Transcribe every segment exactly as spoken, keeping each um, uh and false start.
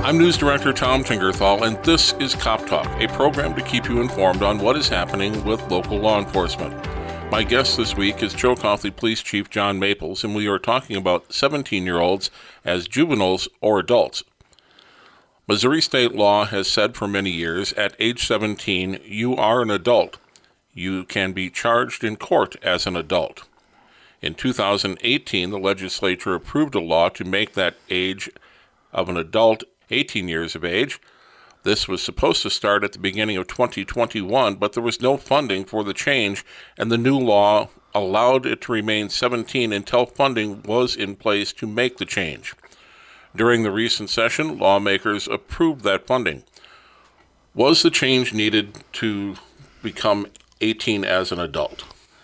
I'm News Director Tom Tingerthal, and this is Cop Talk, a program to keep you informed on what is happening with local law enforcement. My guest this week is Chillicothe Police Chief John Maples, and we are talking about seventeen-year-olds as juveniles or adults. Missouri state law has said for many years, at age seventeen, you are an adult. You can be charged in court as an adult. In two thousand eighteen, the legislature approved a law to make that age of an adult eighteen years of age. This was supposed to start at the beginning of twenty twenty-one, but there was no funding for the change, and the new law allowed it to remain seventeen until funding was in place to make the change. During the recent session, lawmakers approved that funding. Was the change needed to become eighteen as an adult?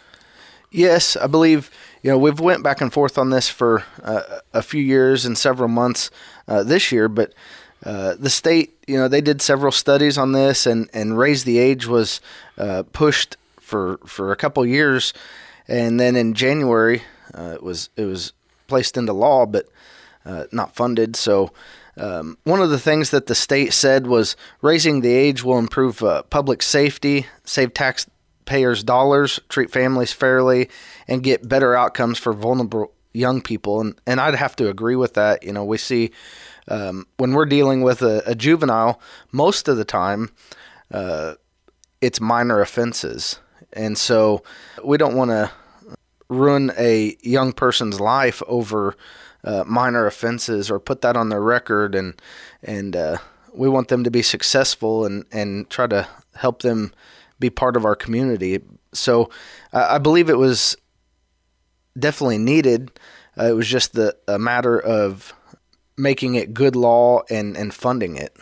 Yes, I believe, you know, we've went back and forth on this for uh, a few years and several months uh, this year, but uh, the state, you know, they did several studies on this, and, and raise the age was uh, pushed for for a couple years, and then in January uh, it was it was placed into law, but uh, not funded. So um, one of the things that the state said was raising the age will improve uh, public safety, save tax payers dollars, treat families fairly, and get better outcomes for vulnerable young people. And and I'd have to agree with that. You know, we see um, when we're dealing with a, a juvenile, most of the time uh, it's minor offenses. And so we don't want to ruin a young person's life over uh, minor offenses or put that on their record. And, and uh, we want them to be successful and, and try to help them be part of our community. So uh, I believe it was definitely needed. Uh, it was just the, a matter of making it good law and, and funding it.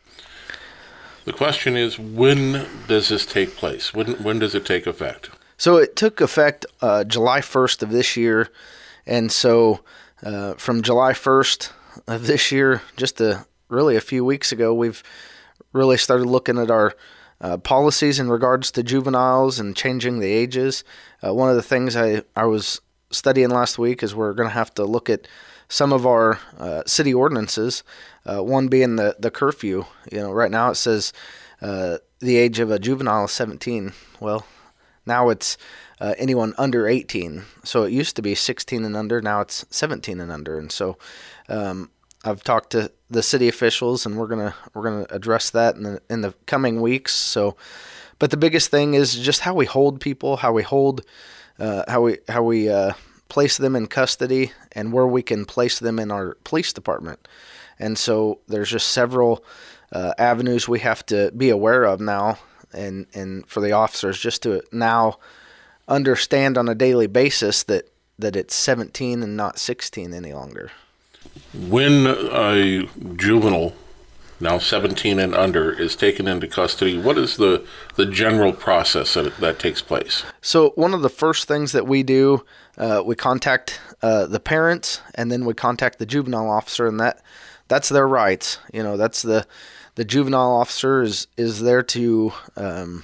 The question is, when does this take place? When, when does it take effect? So it took effect uh, July first of this year. And so uh, from July first of this year, just a, really a few weeks ago, we've really started looking at our Uh, policies in regards to juveniles and changing the ages. Uh, one of the things I, I was studying last week is we're going to have to look at some of our uh, city ordinances, uh, one being the, the curfew. You know, right now it says uh, the age of a juvenile is seventeen. Well, now it's uh, anyone under eighteen. So it used to be sixteen and under, now it's seventeen and under. And so um, I've talked to the city officials, and we're gonna we're gonna address that in the in the coming weeks. So, but the biggest thing is just how we hold people, how we hold, uh, how we how we uh, place them in custody, and where we can place them in our police department. And so there's just several uh, avenues we have to be aware of now, and and for the officers just to now understand on a daily basis that that it's seventeen and not sixteen any longer. When a juvenile, now seventeen and under, is taken into custody, what is the, the general process that, that takes place? So one of the first things that we do, uh, we contact uh, the parents, and then we contact the juvenile officer, and that that's their rights. You know, that's the the juvenile officer is, is there to um,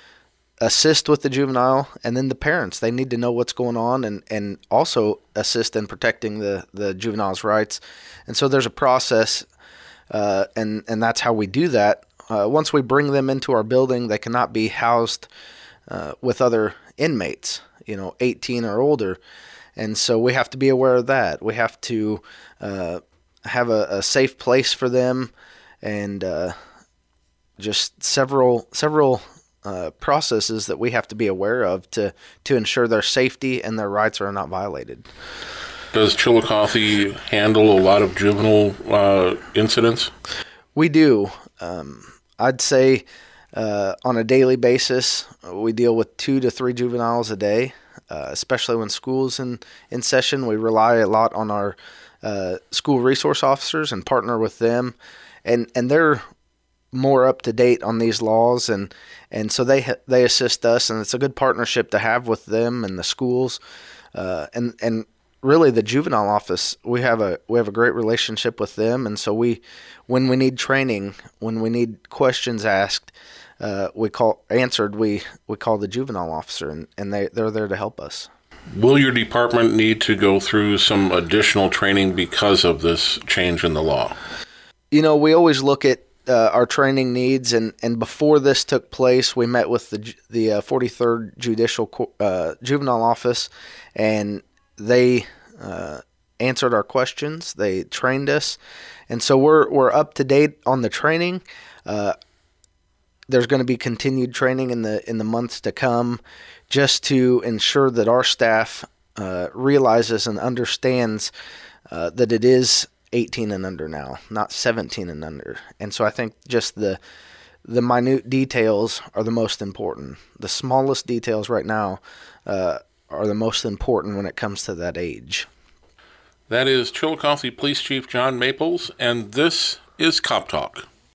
assist with the juvenile, and then the parents, they need to know what's going on and, and also assist in protecting the, the juvenile's rights. And so there's a process, uh, and, and that's how we do that. Uh, once we bring them into our building, they cannot be housed uh, with other inmates, you know, eighteen or older. And so we have to be aware of that. We have to uh, have a, a safe place for them, and uh, just several several Uh, processes that we have to be aware of to, to ensure their safety and their rights are not violated. Does Chillicothe handle a lot of juvenile uh, incidents? We do. Um, I'd say uh, on a daily basis, we deal with two to three juveniles a day, uh, especially when school's in, in session. We rely a lot on our uh, school resource officers and partner with them, and, and they're more up to date on these laws, and and so they they assist us, and it's a good partnership to have with them and the schools, uh, and and really the juvenile office. We have a we have a great relationship with them, and so we, when we need training, when we need questions asked, uh, we call answered. We we call the juvenile officer, and, and they they're there to help us. Will your department need to go through some additional training because of this change in the law? you know, we always look at uh, our training needs, and, and before this took place, we met with the the uh, forty-third Judicial uh, Juvenile Office, and they uh, answered our questions. They trained us, and so we're we're up to date on the training. Uh, there's going to be continued training in the in the months to come, just to ensure that our staff uh, realizes and understands uh, that it is eighteen and under now, not seventeen and under. And so I think just the the minute details are the most important. The smallest details right now uh, are the most important when it comes to that age. That is Chillicothe Police Chief John Maples, and this is Cop Talk.